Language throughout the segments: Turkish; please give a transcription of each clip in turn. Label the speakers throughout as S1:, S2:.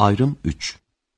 S1: Ayrım 3.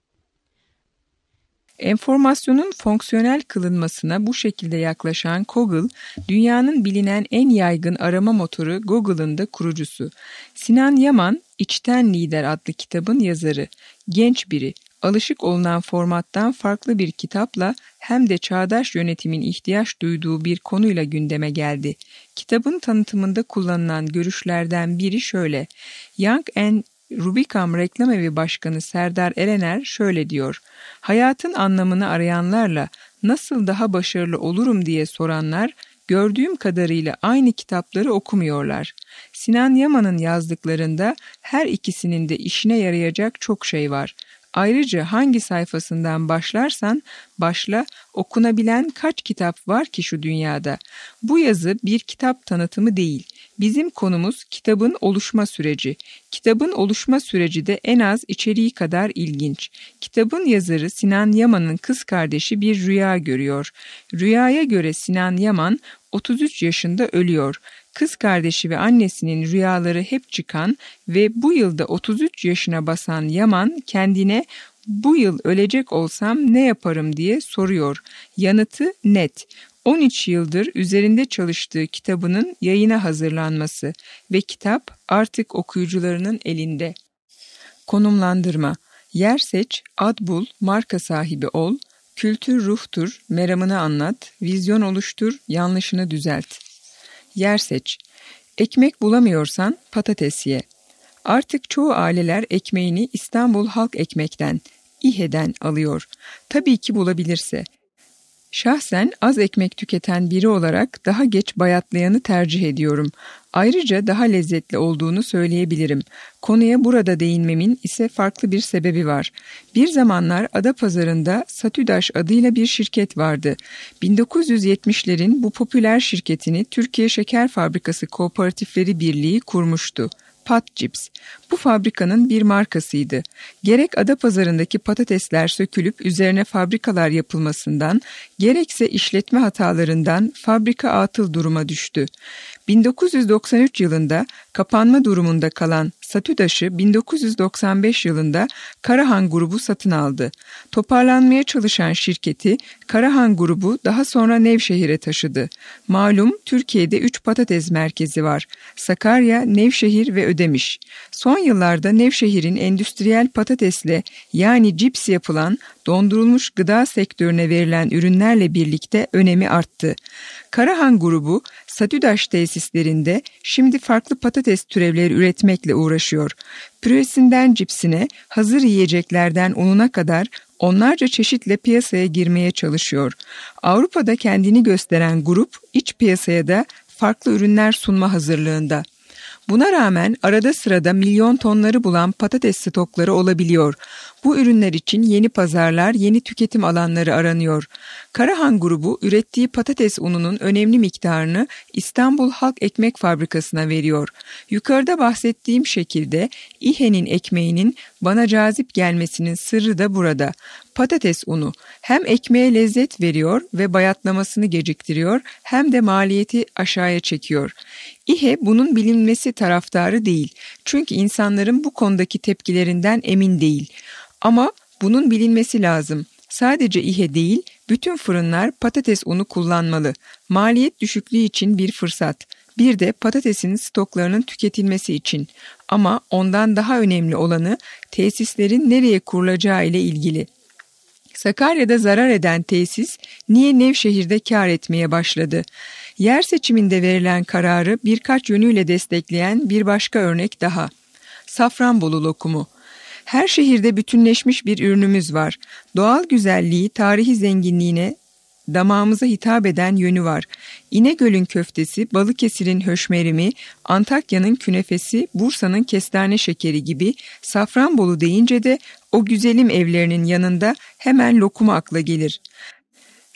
S2: Enformasyonun fonksiyonel kılınmasına bu şekilde yaklaşan Kogel, dünyanın bilinen en yaygın arama motoru Google'ın da kurucusu. Sinan Yaman, İçten Lider adlı kitabın yazarı. Genç biri, alışık olunan formattan farklı bir kitapla hem de çağdaş yönetimin ihtiyaç duyduğu bir konuyla gündeme geldi. Kitabın tanıtımında kullanılan görüşlerden biri şöyle: Young & Rubicam Reklam Evi Başkanı Serdar Erener şöyle diyor: hayatın anlamını arayanlarla nasıl daha başarılı olurum diye soranlar gördüğüm kadarıyla aynı kitapları okumuyorlar. Sinan Yaman'ın yazdıklarında her ikisinin de işine yarayacak çok şey var. Ayrıca hangi sayfasından başlarsan başla, okunabilen kaç kitap var ki şu dünyada? Bu yazı bir kitap tanıtımı değil. Bizim konumuz kitabın oluşma süreci. Kitabın oluşma süreci de en az içeriği kadar ilginç. Kitabın yazarı Sinan Yaman'ın kız kardeşi bir rüya görüyor. Rüyaya göre Sinan Yaman 33 yaşında ölüyor. Kız kardeşi ve annesinin rüyaları hep çıkan ve bu yılda 33 yaşına basan Yaman kendine bu yıl ölecek olsam ne yaparım diye soruyor. Yanıtı net. 13 yıldır üzerinde çalıştığı kitabının yayına hazırlanması ve kitap artık okuyucularının elinde. Konumlandırma: yer seç, ad bul, marka sahibi ol, kültür ruhtur, meramını anlat, vizyon oluştur, yanlışını düzelt. Yer seç. Ekmek bulamıyorsan patates ye. Artık çoğu aileler ekmeğini İstanbul Halk Ekmek'ten, İHE'den alıyor. Tabii ki bulabilirse. Şahsen az ekmek tüketen biri olarak daha geç bayatlayanı tercih ediyorum. Ayrıca daha lezzetli olduğunu söyleyebilirim. Konuya burada değinmemin ise farklı bir sebebi var. Bir zamanlar Adapazarı'nda Satüdaş adıyla bir şirket vardı. 1970'lerin bu popüler şirketini Türkiye Şeker Fabrikası Kooperatifleri Birliği kurmuştu. Pat Cips. Bu fabrikanın bir markasıydı. Gerek Adapazarı'ndaki patatesler sökülüp üzerine fabrikalar yapılmasından, gerekse işletme hatalarından fabrika atıl duruma düştü. 1993 yılında kapanma durumunda kalan Satüdaş'ı 1995 yılında Karahan Grubu satın aldı. Toparlanmaya çalışan şirketi Karahan Grubu daha sonra Nevşehir'e taşıdı. Malum Türkiye'de 3 patates merkezi var: Sakarya, Nevşehir ve Ödemiş. Son yıllarda Nevşehir'in endüstriyel patatesle yani cips yapılan dondurulmuş gıda sektörüne verilen ürünlerle birlikte önemi arttı. Karahan Grubu, Satüdaş tesislerinde şimdi farklı patates türevleri üretmekle uğraşıyor. Püresinden cipsine, hazır yiyeceklerden ununa kadar onlarca çeşitle piyasaya girmeye çalışıyor. Avrupa'da kendini gösteren grup, iç piyasaya da farklı ürünler sunma hazırlığında. Buna rağmen arada sırada milyon tonları bulan patates stokları olabiliyor. Bu ürünler için yeni pazarlar, yeni tüketim alanları aranıyor. Karahan Grubu ürettiği patates ununun önemli miktarını İstanbul Halk Ekmek Fabrikası'na veriyor. Yukarıda bahsettiğim şekilde İHE'nin ekmeğinin bana cazip gelmesinin sırrı da burada. Patates unu hem ekmeğe lezzet veriyor ve bayatlamasını geciktiriyor, hem de maliyeti aşağıya çekiyor. İHE bunun bilinmesi taraftarı değil. Çünkü insanların bu konudaki tepkilerinden emin değil. Ama bunun bilinmesi lazım. Sadece İHE değil, bütün fırınlar patates unu kullanmalı. Maliyet düşüklüğü için bir fırsat. Bir de patatesin stoklarının tüketilmesi için. Ama ondan daha önemli olanı tesislerin nereye kurulacağı ile ilgili. Sakarya'da zarar eden tesis niye Nevşehir'de kar etmeye başladı? Yer seçiminde verilen kararı birkaç yönüyle destekleyen bir başka örnek daha. Safranbolu lokumu. Her şehirde bütünleşmiş bir ürünümüz var. Doğal güzelliği, tarihi zenginliğine, damağımıza hitap eden yönü var. İnegöl'ün köftesi, Balıkesir'in höşmerimi, Antakya'nın künefesi, Bursa'nın kestane şekeri gibi Safranbolu deyince de o güzelim evlerinin yanında hemen lokumu akla gelir.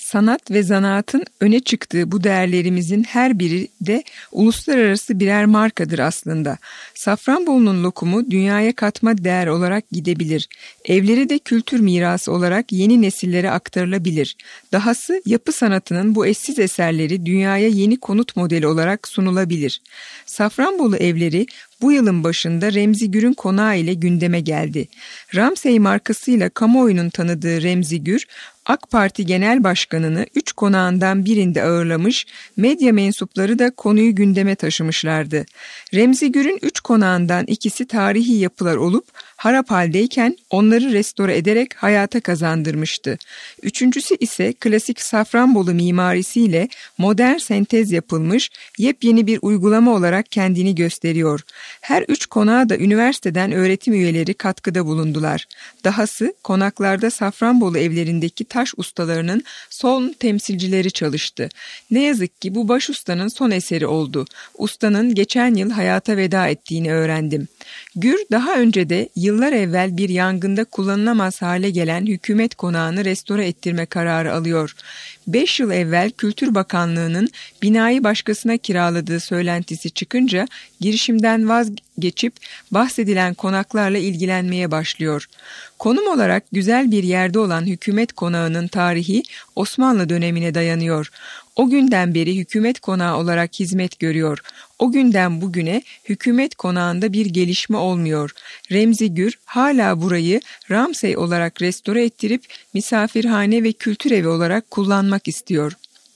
S2: Sanat ve zanaatın öne çıktığı bu değerlerimizin her biri de uluslararası birer markadır aslında. Safranbolu'nun lokumu dünyaya katma değer olarak gidebilir. Evleri de kültür mirası olarak yeni nesillere aktarılabilir. Dahası yapı sanatının bu eşsiz eserleri dünyaya yeni konut modeli olarak sunulabilir. Safranbolu evleri bu yılın başında Remzi Gür'ün konağı ile gündeme geldi. Ramsay markasıyla kamuoyunun tanıdığı Remzi Gür, AK Parti Genel Başkanı'nı 3 konağından birinde ağırlamış, medya mensupları da konuyu gündeme taşımışlardı. Remzi Gür'ün 3 konağından ikisi tarihi yapılar olup harap haldeyken onları restore ederek hayata kazandırmıştı. Üçüncüsü ise klasik Safranbolu mimarisiyle modern sentez yapılmış yepyeni bir uygulama olarak kendini gösteriyor. Her 3 konağa da üniversiteden öğretim üyeleri katkıda bulundular. Dahası konaklarda Safranbolu evlerindeki taş ustalarının son temsilcileri çalıştı. Ne yazık ki bu baş ustanın son eseri oldu. Ustanın geçen yıl hayata veda ettiğini öğrendim. Gür daha önce de yıllar evvel bir yangında kullanılamaz hale gelen hükümet konağını restore ettirme kararı alıyor. 5 yıl evvel Kültür Bakanlığı'nın binayı başkasına kiraladığı söylentisi çıkınca girişimden vazgeçip bahsedilen konaklarla ilgilenmeye başlıyor. Konum olarak güzel bir yerde olan hükümet konağının tarihi Osmanlı dönemine dayanıyor. O günden beri hükümet konağı olarak hizmet görüyor. O günden bugüne hükümet konağında bir gelişme olmuyor. Remzi Gür hala burayı Ramsay olarak restore ettirip misafirhane ve kültür evi olarak kullanmak istiyor.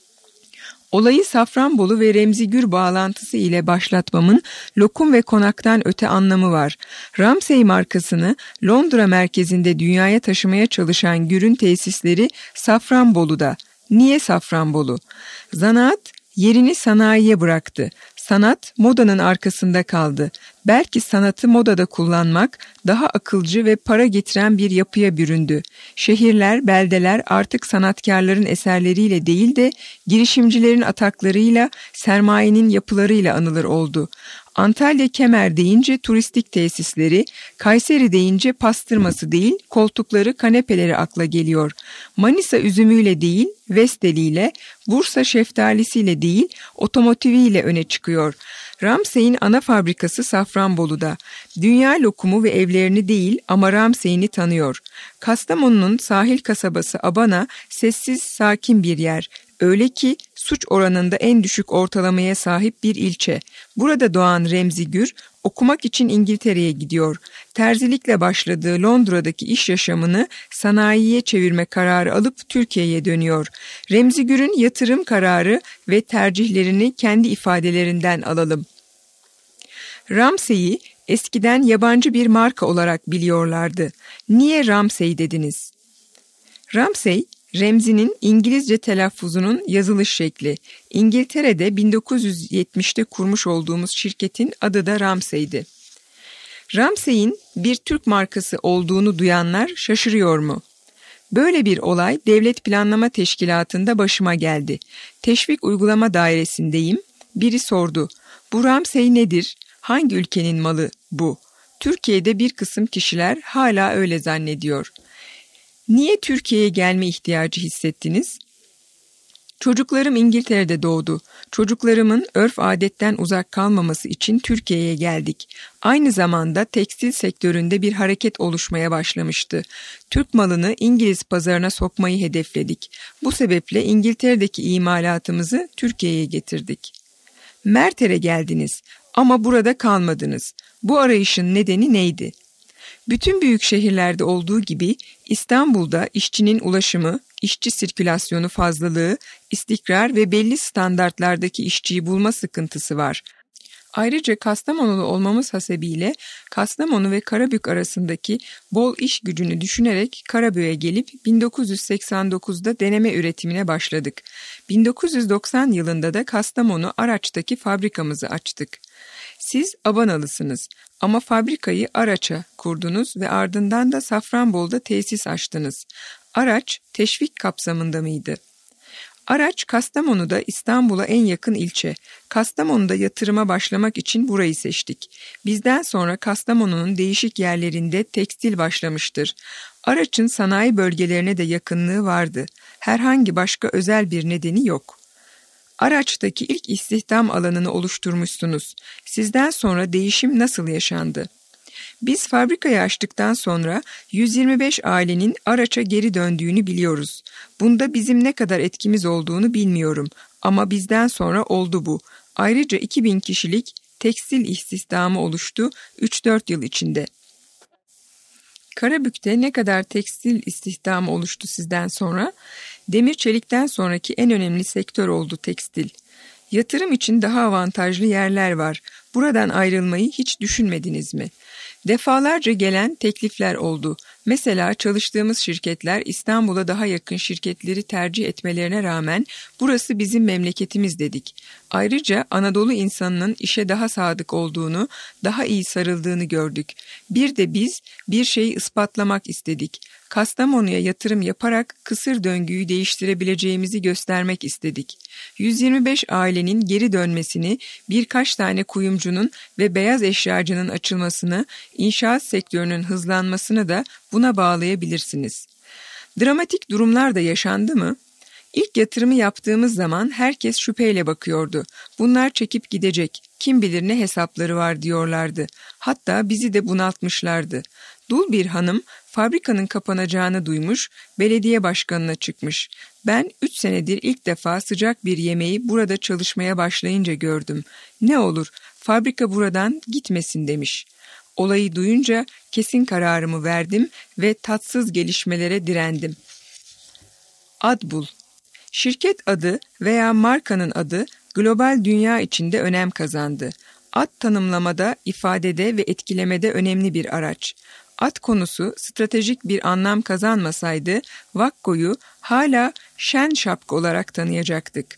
S2: Olayı Safranbolu ve Remzi Gür bağlantısı ile başlatmamın lokum ve konaktan öte anlamı var. Ramsay markasını Londra merkezinde dünyaya taşımaya çalışan Gür'ün tesisleri Safranbolu'da. Niye Safranbolu? Zanaat yerini sanayiye bıraktı. Sanat modanın arkasında kaldı. Belki sanatı modada kullanmak daha akılcı ve para getiren bir yapıya büründü. Şehirler, beldeler artık sanatkarların eserleriyle değil de girişimcilerin ataklarıyla, sermayenin yapılarıyla anılır oldu. Antalya Kemer deyince turistik tesisleri, Kayseri deyince pastırması değil, koltukları, kanepeleri akla geliyor. Manisa üzümüyle değil, Vesteliyle, Bursa şeftalisiyle değil, otomotiviyle öne çıkıyor. Ramsay'in ana fabrikası Safranbolu'da. Dünya lokumu ve evlerini değil ama Ramsay'ini tanıyor. Kastamonu'nun sahil kasabası Abana sessiz, sakin bir yer. Öyle ki suç oranında en düşük ortalamaya sahip bir ilçe. Burada doğan Remzi Gür okumak için İngiltere'ye gidiyor. Terzilikle başladığı Londra'daki iş yaşamını sanayiye çevirme kararı alıp Türkiye'ye dönüyor. Remzi Gür'ün yatırım kararı ve tercihlerini kendi ifadelerinden alalım. Ramsay'i eskiden yabancı bir marka olarak biliyorlardı. Niye Ramsay dediniz? Ramsay, Remzi'nin İngilizce telaffuzunun yazılış şekli. İngiltere'de 1970'te kurmuş olduğumuz şirketin adı da Ramsay'di. Ramsay'in bir Türk markası olduğunu duyanlar şaşırıyor mu? Böyle bir olay Devlet Planlama Teşkilatı'nda başıma geldi. Teşvik Uygulama Dairesi'ndeyim. Biri sordu. Bu Ramsay nedir? Hangi ülkenin malı bu? Türkiye'de bir kısım kişiler hala öyle zannediyor. Niye Türkiye'ye gelme ihtiyacı hissettiniz? Çocuklarım İngiltere'de doğdu. Çocuklarımın örf adetten uzak kalmaması için Türkiye'ye geldik. Aynı zamanda tekstil sektöründe bir hareket oluşmaya başlamıştı. Türk malını İngiliz pazarına sokmayı hedefledik. Bu sebeple İngiltere'deki imalatımızı Türkiye'ye getirdik. Merter'e geldiniz ama burada kalmadınız. Bu arayışın nedeni neydi? Bütün büyük şehirlerde olduğu gibi İstanbul'da işçinin ulaşımı, işçi sirkülasyonu fazlalığı, istikrar ve belli standartlardaki işçiyi bulma sıkıntısı var. Ayrıca Kastamonulu olmamız hasebiyle Kastamonu ve Karabük arasındaki bol iş gücünü düşünerek Karabük'e gelip 1989'da deneme üretimine başladık. 1990 yılında da Kastamonu Araç'taki fabrikamızı açtık. Siz Abanalısınız ama fabrikayı Araç'a kurdunuz ve ardından da Safranbolu'da tesis açtınız. Araç teşvik kapsamında mıydı? Araç Kastamonu'da İstanbul'a en yakın ilçe. Kastamonu'da yatırıma başlamak için burayı seçtik. Bizden sonra Kastamonu'nun değişik yerlerinde tekstil başlamıştır. Araç'ın sanayi bölgelerine de yakınlığı vardı. Herhangi başka özel bir nedeni yok. Araç'taki ilk istihdam alanını oluşturmuşsunuz. Sizden sonra değişim nasıl yaşandı? Biz fabrikayı açtıktan sonra 125 ailenin Araç'a geri döndüğünü biliyoruz. Bunda bizim ne kadar etkimiz olduğunu bilmiyorum ama bizden sonra oldu bu. Ayrıca 2000 kişilik tekstil istihdamı oluştu 3-4 yıl içinde. Karabük'te ne kadar tekstil istihdamı oluştu sizden sonra? Demir çelikten sonraki en önemli sektör oldu tekstil. Yatırım için daha avantajlı yerler var. Buradan ayrılmayı hiç düşünmediniz mi? Defalarca gelen teklifler oldu. Mesela çalıştığımız şirketler İstanbul'a daha yakın şirketleri tercih etmelerine rağmen burası bizim memleketimiz dedik. Ayrıca Anadolu insanının işe daha sadık olduğunu, daha iyi sarıldığını gördük. Bir de biz bir şeyi ispatlamak istedik. Kastamonu'ya yatırım yaparak kısır döngüyü değiştirebileceğimizi göstermek istedik. 125 ailenin geri dönmesini, birkaç tane kuyumcunun ve beyaz eşyacının açılmasını, inşaat sektörünün hızlanmasını da buna bağlayabilirsiniz. Dramatik durumlar da yaşandı mı? İlk yatırımı yaptığımız zaman herkes şüpheyle bakıyordu. Bunlar çekip gidecek, kim bilir ne hesapları var diyorlardı. Hatta bizi de bunaltmışlardı. Dul bir hanım fabrikanın kapanacağını duymuş, belediye başkanına çıkmış. Ben 3 senedir ilk defa sıcak bir yemeği burada çalışmaya başlayınca gördüm. Ne olur, fabrika buradan gitmesin demiş. Olayı duyunca kesin kararımı verdim ve tatsız gelişmelere direndim. Ad bul. Şirket adı veya markanın adı global dünya içinde önem kazandı. Ad tanımlamada, ifadede ve etkilemede önemli bir araç. Ad konusu stratejik bir anlam kazanmasaydı Vakko'yu hala Şen Şapka olarak tanıyacaktık.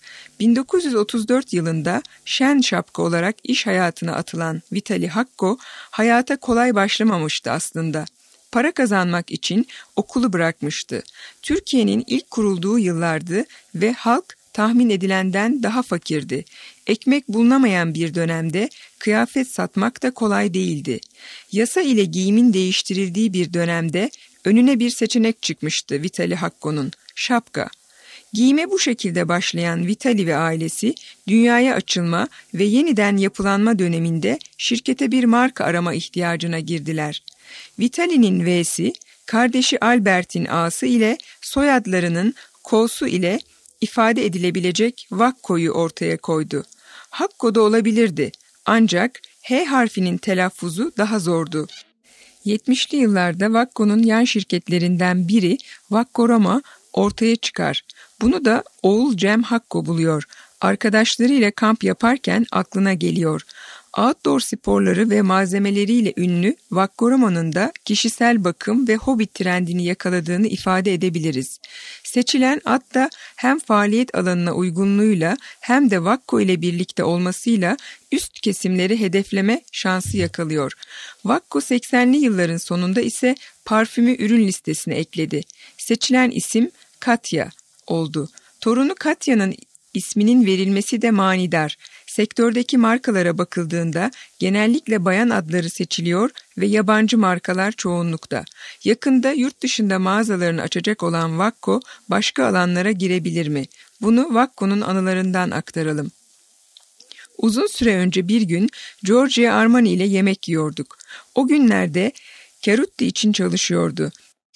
S2: 1934 yılında Şen Şapka olarak iş hayatına atılan Vitali Hakko hayata kolay başlamamıştı aslında. Para kazanmak için okulu bırakmıştı. Türkiye'nin ilk kurulduğu yıllardı ve halk tahmin edilenden daha fakirdi. Ekmek bulunamayan bir dönemde kıyafet satmak da kolay değildi. Yasa ile giyimin değiştirildiği bir dönemde önüne bir seçenek çıkmıştı Vitali Hakko'nun, şapka. Giyime bu şekilde başlayan Vitali ve ailesi dünyaya açılma ve yeniden yapılanma döneminde şirkete bir marka arama ihtiyacına girdiler. Vitali'nin V'si, kardeşi Albert'in A'sı ile soyadlarının K'su ile ifade edilebilecek Vakko'yu ortaya koydu. Hakko da olabilirdi ancak H harfinin telaffuzu daha zordu. 70'li yıllarda Vakko'nun yan şirketlerinden biri Vakkorama ortaya çıkar. Bunu da oğul Cem Hakko buluyor. Arkadaşlarıyla kamp yaparken aklına geliyor. Outdoor sporları ve malzemeleriyle ünlü Vakkorama'nın da kişisel bakım ve hobi trendini yakaladığını ifade edebiliriz. Seçilen ad da hem faaliyet alanına uygunluğuyla hem de Vakko ile birlikte olmasıyla üst kesimleri hedefleme şansı yakalıyor. Vakko 80'li yılların sonunda ise parfümü ürün listesine ekledi. Seçilen isim Katya oldu. Torunu Katya'nın isminin verilmesi de manidar. Sektördeki markalara bakıldığında genellikle bayan adları seçiliyor ve yabancı markalar çoğunlukta. Yakında yurt dışında mağazalarını açacak olan Vakko başka alanlara girebilir mi? Bunu Vakko'nun anılarından aktaralım. Uzun süre önce bir gün Giorgio Armani ile yemek yiyorduk. O günlerde Carutti için çalışıyordu.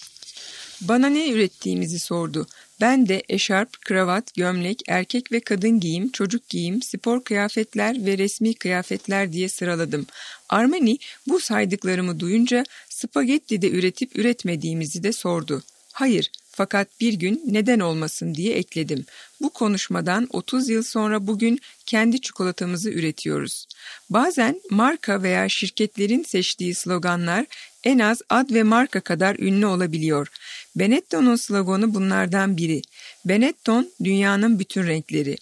S2: Bana ne ürettiğimizi sordu. Ben de eşarp, kravat, gömlek, erkek ve kadın giyim, çocuk giyim, spor kıyafetler ve resmi kıyafetler diye sıraladım. Armani bu saydıklarımı duyunca spagetti de üretip üretmediğimizi de sordu. Hayır, fakat bir gün neden olmasın diye ekledim. Bu konuşmadan 30 yıl sonra bugün kendi çikolatamızı üretiyoruz. Bazen marka veya şirketlerin seçtiği sloganlar en az ad ve marka kadar ünlü olabiliyor. Benetton'un sloganı bunlardan biri. Benetton, dünyanın bütün renkleri.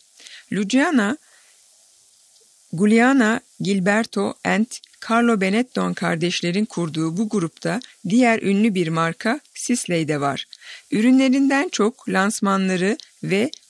S2: Giuliana Gilberto and Carlo Benetton kardeşlerin kurduğu bu grupta diğer ünlü bir marka Sisley de var. Ürünlerinden çok lansmanları ve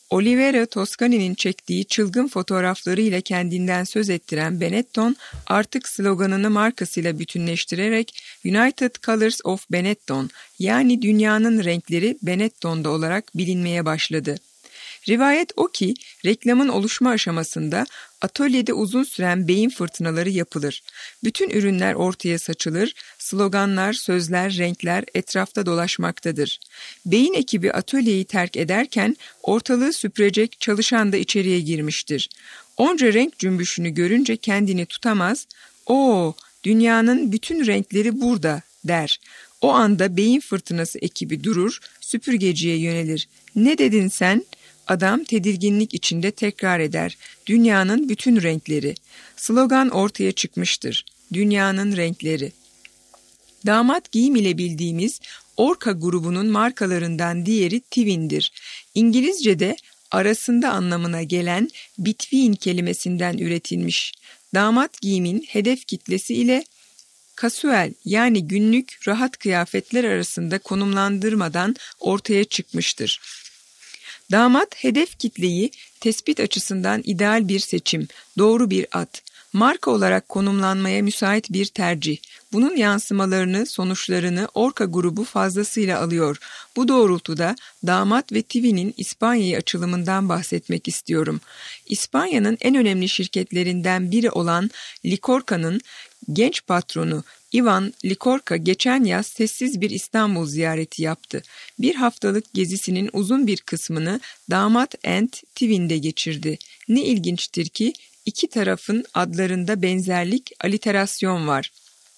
S2: Olivero Toscani'nin çektiği çılgın fotoğraflarıyla kendinden söz ettiren Benetton artık sloganını markasıyla bütünleştirerek United Colors of Benetton, yani dünyanın renkleri Benetton'da olarak bilinmeye başladı. Rivayet o ki reklamın oluşma aşamasında atölyede uzun süren beyin fırtınaları yapılır. Bütün ürünler ortaya saçılır, sloganlar, sözler, renkler etrafta dolaşmaktadır. Beyin ekibi atölyeyi terk ederken ortalığı süpürecek çalışan da içeriye girmiştir. Onca renk cümbüşünü görünce kendini tutamaz, "Oo, dünyanın bütün renkleri burada," der. O anda beyin fırtınası ekibi durur, süpürgeciye yönelir. "Ne dedin sen?" Adam tedirginlik içinde tekrar eder. "Dünyanın bütün renkleri." Slogan ortaya çıkmıştır. Dünyanın renkleri. Damat giyim ile bildiğimiz Orca grubunun markalarından diğeri Twi'ndir. İngilizce'de arasında anlamına gelen between kelimesinden üretilmiş. Damat giyimin hedef kitlesi ile kasuel, yani günlük rahat kıyafetler arasında konumlandırmadan ortaya çıkmıştır. Damat hedef kitleyi tespit açısından ideal bir seçim, doğru bir ad, marka olarak konumlanmaya müsait bir tercih. Bunun yansımalarını, sonuçlarını Orca grubu fazlasıyla alıyor. Bu doğrultuda Damat ve Twi'nin İspanya'ya açılımından bahsetmek istiyorum. İspanya'nın en önemli şirketlerinden biri olan Licorca'nın genç patronu Ivan Licorca geçen yaz sessiz bir İstanbul ziyareti yaptı. Bir haftalık gezisinin uzun bir kısmını Damat and Twi'nde geçirdi. Ne ilginçtir ki iki tarafın adlarında benzerlik, aliterasyon var.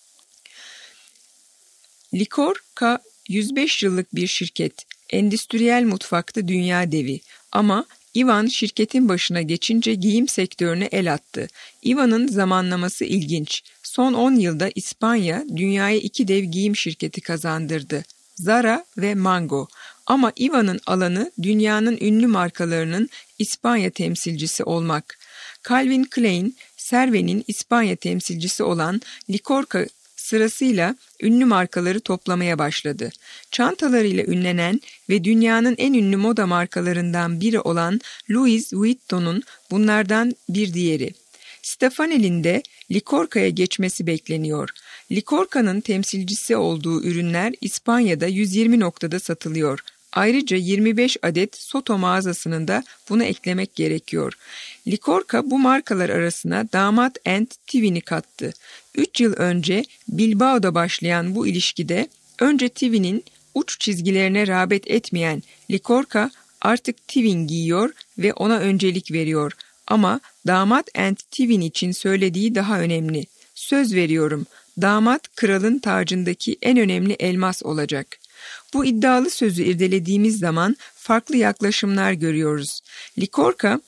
S2: Licorca 105 yıllık bir şirket, endüstriyel mutfakta dünya devi ama Ivan şirketin başına geçince giyim sektörüne el attı. Ivan'ın zamanlaması ilginç. Son 10 yılda İspanya dünyaya 2 dev giyim şirketi kazandırdı. Zara ve Mango. Ama Ivan'ın alanı dünyanın ünlü markalarının İspanya temsilcisi olmak. Calvin Klein, Cervé'nin İspanya temsilcisi olan Licorca sırasıyla ünlü markaları toplamaya başladı. Çantalarıyla ünlenen ve dünyanın en ünlü moda markalarından biri olan Louis Vuitton'un bunlardan bir diğeri. Stefanel'in de Licorca'ya geçmesi bekleniyor. Licorca'nın temsilcisi olduğu ürünler İspanya'da 120 noktada satılıyor. Ayrıca 25 adet Soto mağazasının da buna eklemek gerekiyor. Licorca bu markalar arasına Damat and Twi'ni kattı. 3 yıl önce Bilbao'da başlayan bu ilişkide önce Twi'nin uç çizgilerine rağbet etmeyen Licorca artık Twi'ni giyiyor ve ona öncelik veriyor. Ama Damat and Twi'nin için söylediği daha önemli. "Söz veriyorum, damat kralın tacındaki en önemli elmas olacak." Bu iddialı sözü irdelediğimiz zaman farklı yaklaşımlar görüyoruz. Licorca,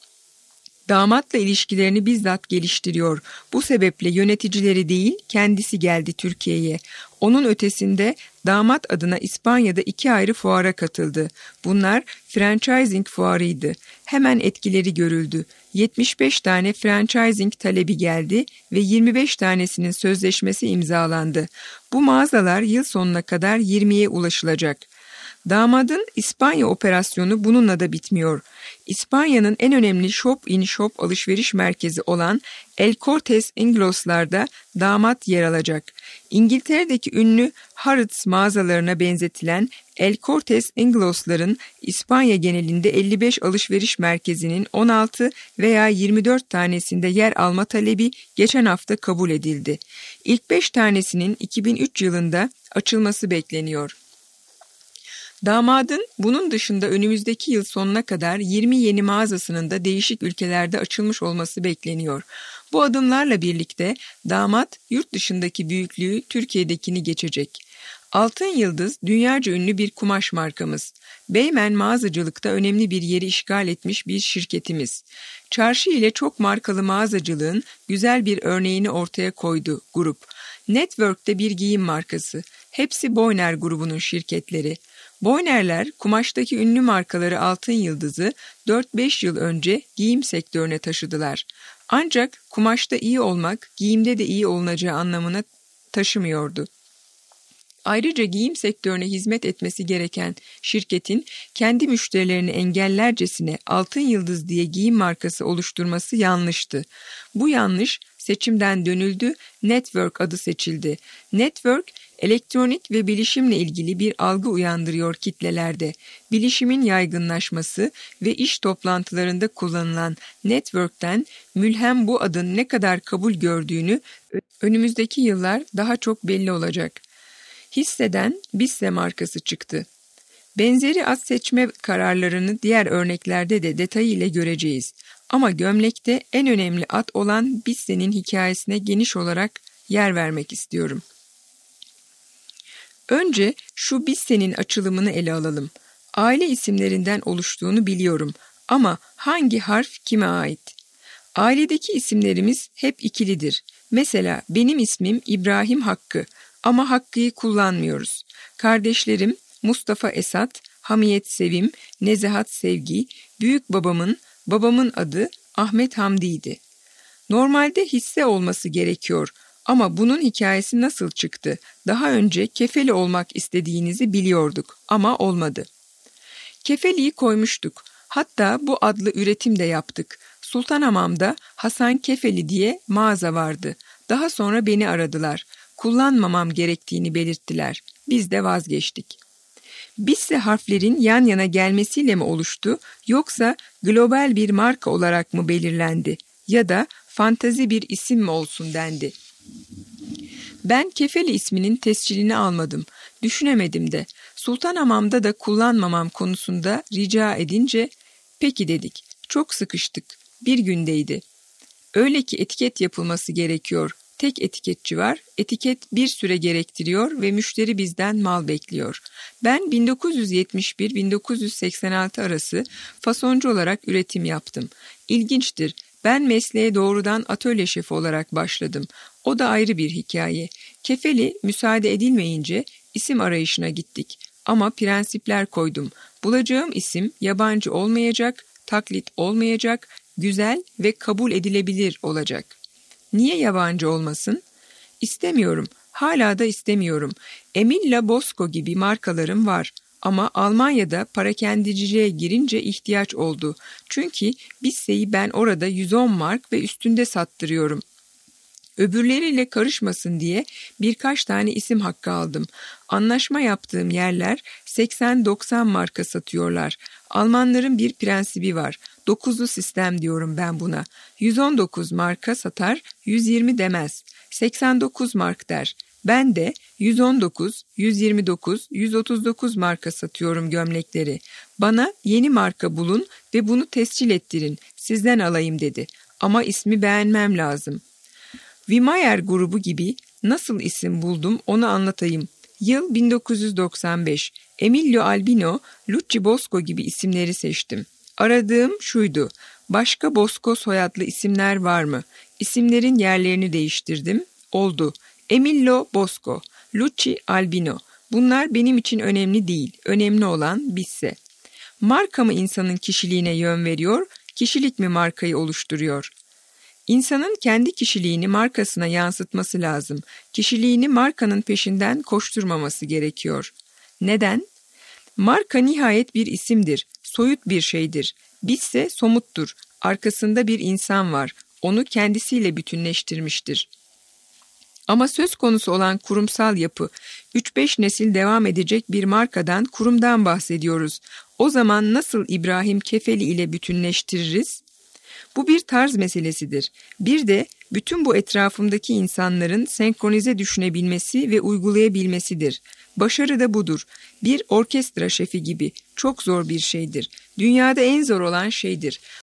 S2: damatla ilişkilerini bizzat geliştiriyor. Bu sebeple yöneticileri değil, kendisi geldi Türkiye'ye. Onun ötesinde damat adına İspanya'da 2 ayrı fuara katıldı. Bunlar franchising fuarıydı. Hemen etkileri görüldü. 75 tane franchising talebi geldi ve 25 tanesinin sözleşmesi imzalandı. Bu mağazalar yıl sonuna kadar 20'ye ulaşılacak. Damadın İspanya operasyonu bununla da bitmiyor. İspanya'nın en önemli shop-in-shop alışveriş merkezi olan El Corte Ingles'larda damat yer alacak. İngiltere'deki ünlü Harrods mağazalarına benzetilen El Corte Ingles'ların İspanya genelinde 55 alışveriş merkezinin 16 veya 24 tanesinde yer alma talebi geçen hafta kabul edildi. İlk 5 tanesinin 2003 yılında açılması bekleniyor. Damadın bunun dışında önümüzdeki yıl sonuna kadar 20 yeni mağazasının da değişik ülkelerde açılmış olması bekleniyor. Bu adımlarla birlikte damat yurt dışındaki büyüklüğü Türkiye'dekini geçecek. Altın Yıldız dünyaca ünlü bir kumaş markamız. Beymen mağazacılıkta önemli bir yeri işgal etmiş bir şirketimiz. Çarşı ile çok markalı mağazacılığın güzel bir örneğini ortaya koydu grup. Network'te bir giyim markası. Hepsi Boyner grubunun şirketleri. Boynerler kumaştaki ünlü markaları Altın Yıldız'ı 4-5 yıl önce giyim sektörüne taşıdılar. Ancak kumaşta iyi olmak giyimde de iyi olunacağı anlamına taşımıyordu. Ayrıca giyim sektörüne hizmet etmesi gereken şirketin kendi müşterilerini engellercesine Altın Yıldız diye giyim markası oluşturması yanlıştı. Bu yanlış seçimden dönüldü, Network adı seçildi. Network, elektronik ve bilişimle ilgili bir algı uyandırıyor kitlelerde. Bilişimin yaygınlaşması ve iş toplantılarında kullanılan network'ten mülhem bu adın ne kadar kabul gördüğünü önümüzdeki yıllar daha çok belli olacak. Hisseden Bisse markası çıktı. Benzeri ad seçme kararlarını diğer örneklerde de detayıyla göreceğiz. Ama gömlekte en önemli ad olan Bisse'nin hikayesine geniş olarak yer vermek istiyorum. Önce şu Bisse'nin açılımını ele alalım. Aile isimlerinden oluştuğunu biliyorum ama hangi harf kime ait? Ailedeki isimlerimiz hep ikilidir. Mesela benim ismim İbrahim Hakkı ama Hakkı'yı kullanmıyoruz. Kardeşlerim Mustafa Esat, Hamiyet Sevim, Nezahat Sevgi, büyük babamın adı Ahmet Hamdi'ydi. Normalde hisse olması gerekiyor ama bunun hikayesi nasıl çıktı? Daha önce kefeli olmak istediğinizi biliyorduk ama olmadı. Kefeliyi koymuştuk. Hatta bu adlı üretim de yaptık. Sultanhamam'da Hasan Kefeli diye mağaza vardı. Daha sonra beni aradılar. Kullanmamam gerektiğini belirttiler. Biz de vazgeçtik. Bisse harflerin yan yana gelmesiyle mi oluştu yoksa global bir marka olarak mı belirlendi ya da fantazi bir isim mi olsun dendi? Ben Kefeli isminin tescilini almadım, düşünemedim de. Sultanhamam'da da kullanmamam konusunda rica edince peki dedik. Çok sıkıştık. Bir gündeydi. Öyle ki etiket yapılması gerekiyor. Tek etiketçi var. Etiket bir süre gerektiriyor ve müşteri bizden mal bekliyor. Ben 1971-1986 arası fasoncu olarak üretim yaptım. İlginçtir. Ben mesleğe doğrudan atölye şefi olarak başladım. O da ayrı bir hikaye. Kefeli müsaade edilmeyince isim arayışına gittik. Ama prensipler koydum. Bulacağım isim yabancı olmayacak, taklit olmayacak, güzel ve kabul edilebilir olacak. Niye yabancı olmasın? İstemiyorum. Hala da istemiyorum. Emilla Bosco gibi markalarım var. Ama Almanya'da parakendiciliğe girince ihtiyaç oldu. Çünkü Bisse'yi ben orada 110 mark ve üstünde sattırıyorum. Öbürleriyle karışmasın diye birkaç tane isim hakkı aldım. Anlaşma yaptığım yerler 80-90 marka satıyorlar. Almanların bir prensibi var. 9'lu sistem diyorum ben buna. 119 marka satar, 120 demez. 89 mark der. Ben de 119, 129, 139 marka satıyorum gömlekleri. Bana yeni marka bulun ve bunu tescil ettirin. Sizden alayım dedi. Ama ismi beğenmem lazım. Wimeyer grubu gibi nasıl isim buldum onu anlatayım. Yıl 1995. Emilio Albino, Lucci Bosco gibi isimleri seçtim. Aradığım şuydu. Başka Bosco soyadlı isimler var mı? İsimlerin yerlerini değiştirdim. Oldu. Emilio Bosco, Lucci Albino. Bunlar benim için önemli değil. Önemli olan Bisse. Marka mı insanın kişiliğine yön veriyor, kişilik mi markayı oluşturuyor? İnsanın kendi kişiliğini markasına yansıtması lazım. Kişiliğini markanın peşinden koşturmaması gerekiyor. Neden? Marka nihayet bir isimdir, soyut bir şeydir. Bisse somuttur. Arkasında bir insan var. Onu kendisiyle bütünleştirmiştir. Ama söz konusu olan kurumsal yapı, 3-5 nesil devam edecek bir markadan, kurumdan bahsediyoruz. O zaman nasıl İbrahim Kefeli ile bütünleştiririz? Bu bir tarz meselesidir. Bir de bütün bu etrafımdaki insanların senkronize düşünebilmesi ve uygulayabilmesidir. Başarı da budur. Bir orkestra şefi gibi çok zor bir şeydir. Dünyada en zor olan şeydir.